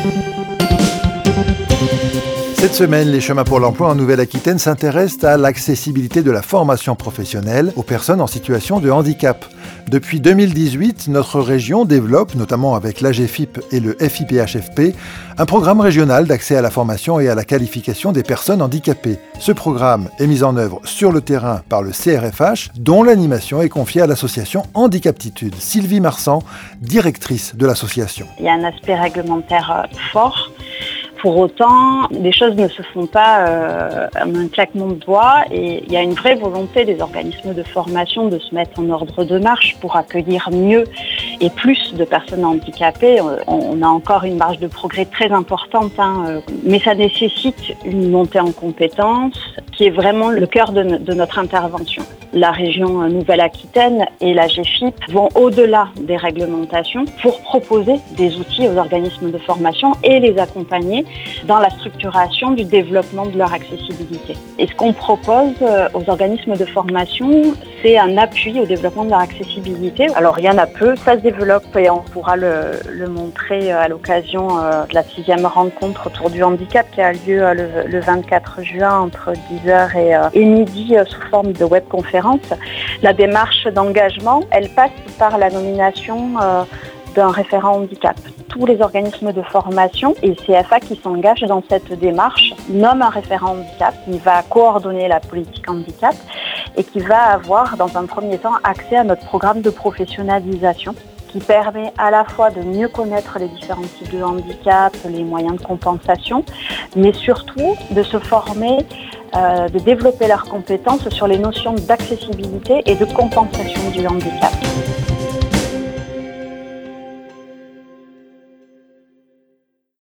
Cette semaine, les chemins pour l'emploi en Nouvelle-Aquitaine s'intéressent à l'accessibilité de la formation professionnelle aux personnes en situation de handicap. Depuis 2018, notre région développe, notamment avec l'AGFIP et le FIPHFP, un programme régional d'accès à la formation et à la qualification des personnes handicapées. Ce programme est mis en œuvre sur le terrain par le CRFH, dont l'animation est confiée à l'association Handicaptitude. Sylvie Marsan, directrice de l'association. Il y a un aspect réglementaire fort. Pour autant, les choses ne se font pas en un claquement de doigts et il y a une vraie volonté des organismes de formation de se mettre en ordre de marche pour accueillir mieux et plus de personnes handicapées. On a encore une marge de progrès très importante, mais ça nécessite une montée en compétences qui est vraiment le cœur de notre intervention. La région Nouvelle-Aquitaine et la GFIP vont au-delà des réglementations pour proposer des outils aux organismes de formation et les accompagner dans la structuration du développement de leur accessibilité. Et ce qu'on propose aux organismes de formation, c'est un appui au développement de leur accessibilité. Alors il y en a peu, ça se développe et on pourra le montrer à l'occasion de la 6e rencontre autour du handicap qui a lieu le 24 juin entre 10h et midi sous forme de webconférence. La démarche d'engagement, elle passe par la nomination d'un référent handicap. Tous les organismes de formation et CFA qui s'engagent dans cette démarche nomment un référent handicap qui va coordonner la politique handicap et qui va avoir dans un premier temps accès à notre programme de professionnalisation qui permet à la fois de mieux connaître les différents types de handicap, les moyens de compensation, mais surtout de se former, de développer leurs compétences sur les notions d'accessibilité et de compensation du handicap.